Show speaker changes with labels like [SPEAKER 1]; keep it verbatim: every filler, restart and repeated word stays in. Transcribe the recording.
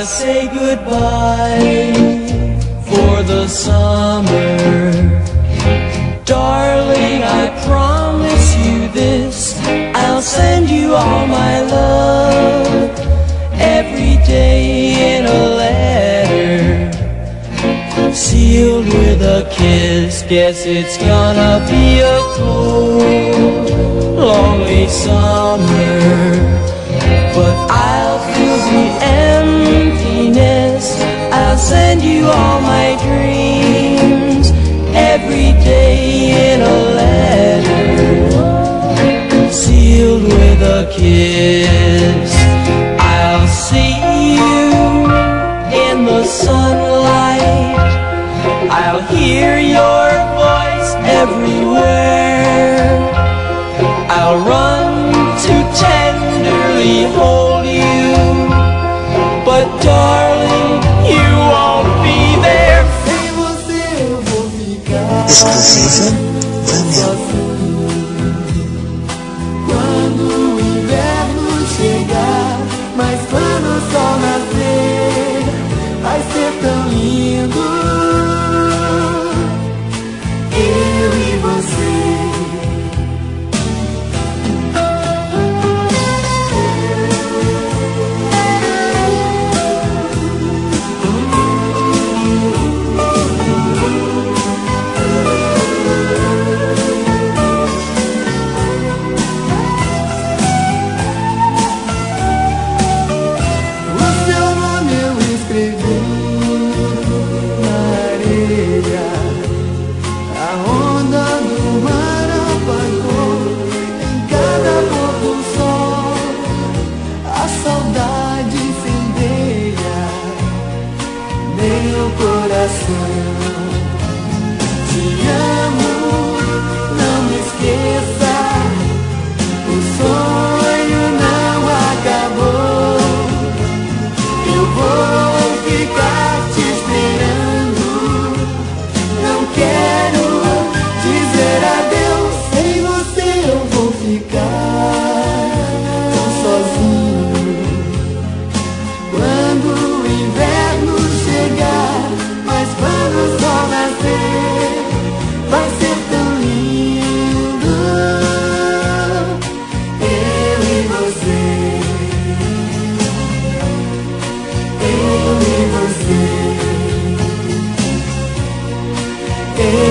[SPEAKER 1] say goodbye for the summer. Darling, I promise you this, I'll send you all my love every day in a letter, sealed with a kiss. Guess it's gonna be a cold, lonely summer, but I'll fill the emptiness. I'll send you all my dreams every day in a letter, sealed with a kiss. I'll see you in the sunlight, I'll hear your voice everywhere, I'll run to tenderly hold you, but darling, you won't be there. Sem você eu vou ficar
[SPEAKER 2] exclusiva Vanel.
[SPEAKER 1] Quando o inverno chegar, mas quando o sol nascer, vai ser tão lindo, eu e você. Te amo, não me esqueça, o sonho não acabou, eu vou ficar te esperando, não quero dizer adeus, sem você eu vou ficar tão sozinho, quando o inverno chegar, mas quando o sol nascer, vai ser tão lindo, eu e você, eu e você, eu